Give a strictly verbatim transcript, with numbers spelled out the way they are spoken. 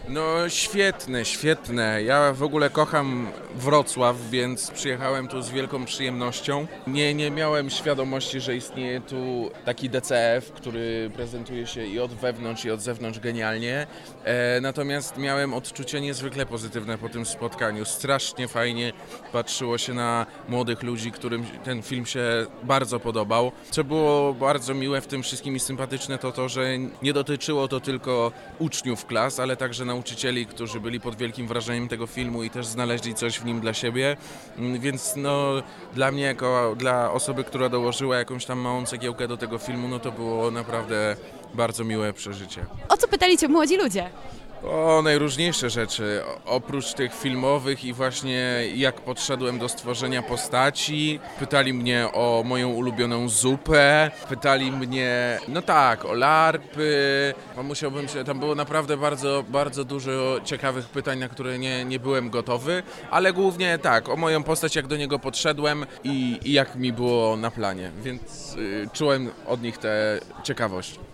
No świetne, świetne. Ja w ogóle kocham Wrocław, więc przyjechałem tu z wielką przyjemnością. Nie, nie miałem świadomości, że istnieje tu taki D C F, który prezentuje się i od wewnątrz, i od zewnątrz genialnie. E, natomiast miałem odczucie niezwykle pozytywne po tym spotkaniu. Strasznie fajnie patrzyło się na młodych ludzi, którym ten film się bardzo podobał. Co było bardzo miłe w tym wszystkim i sympatyczne, to to, że nie dotyczyło to tylko uczniów klas, ale także nauczycieli, którzy byli pod wielkim wrażeniem tego filmu i też znaleźli coś w nim dla siebie, więc no dla mnie, jako dla osoby, która dołożyła jakąś tam małą cegiełkę do tego filmu, no to było naprawdę bardzo miłe przeżycie. O co pytali Cię młodzi ludzie? O najróżniejsze rzeczy, oprócz tych filmowych i właśnie jak podszedłem do stworzenia postaci. Pytali mnie o moją ulubioną zupę, pytali mnie, no tak, o larpy. Musiałbym się, tam było naprawdę bardzo, bardzo dużo ciekawych pytań, na które nie, nie byłem gotowy, ale głównie tak, o moją postać, jak do niego podszedłem i, i jak mi było na planie, więc y, czułem od nich tę ciekawość.